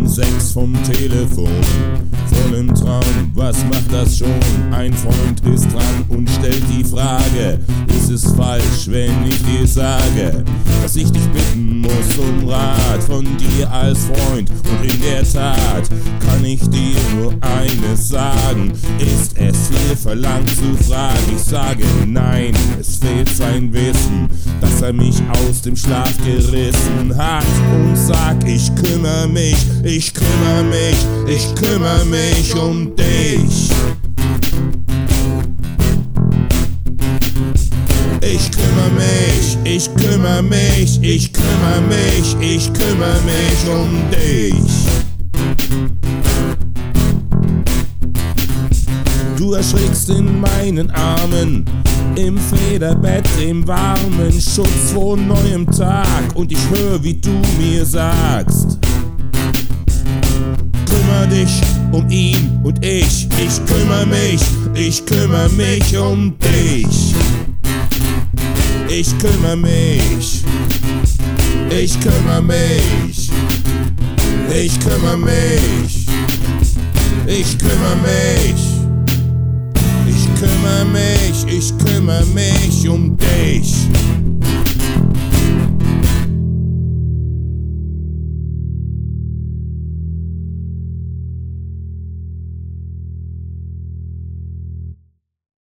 6 vom Telefon, voll im Traum, was macht das schon? Ein Freund ist dran und stellt die Frage: Ist es falsch, wenn ich dir sage, dass ich dich bitten muss um Rat von dir als Freund? Und in der Tat kann ich dir nur eines sagen: Ist es viel verlangt zu fragen? Ich sage nein, es fehlt sein Wissen, dass er mich aus dem Schlaf gerissen hat, und sag: Ich kümmere mich, ich kümmere mich, ich kümmere mich um dich. Ich kümmere mich, ich kümmere mich, ich kümmere mich, ich kümmere mich um dich. Du erschrickst in meinen Armen, im Federbett, im warmen Schutz vor neuem Tag, und ich höre, wie du mir sagst: Kümmer dich um ihn und ich kümmere mich um dich. Ich kümmere mich, ich kümmere mich, ich kümmere mich, ich kümmere mich, ich kümmere mich, ich kümmere mich um dich.